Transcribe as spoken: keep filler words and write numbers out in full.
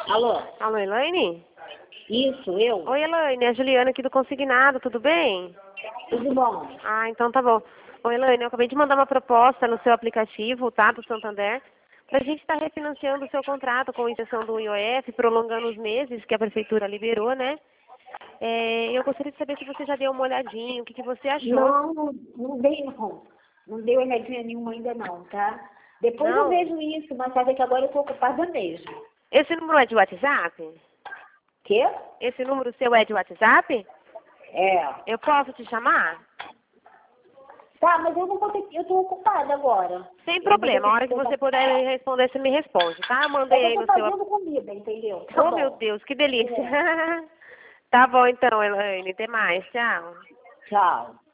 Alô? Alô, Elaine? Isso, eu? Oi, Elaine, é a Juliana aqui do Consignado, tudo bem? Tudo bom? Ah, então tá bom. Oi, Elaine, eu acabei de mandar uma proposta no seu aplicativo, tá, do Santander, pra gente estar refinanciando o seu contrato com isenção do I O F, prolongando os meses que a prefeitura liberou, né? É, eu gostaria de saber se você já deu uma olhadinha, o que, que você achou. Não, não, não dei não. Não dei olhadinha nenhuma ainda não, tá? Depois eu Não? vejo isso, mas sabe que agora eu tô ocupada mesmo. Esse número é de WhatsApp? Quê? Esse número seu é de WhatsApp? É. Eu posso te chamar? Tá, mas eu não vou ter, eu tô ocupada agora. Sem Eu vou ter problema, a hora que que... você puder me responder, você me responde, tá? Eu É mandei que eu aí tô no seu... fazendo comida, entendeu? Tá Oh, meu bom. Deus, que delícia. É. Tá bom então, Elaine. Até mais. Tchau. Tchau.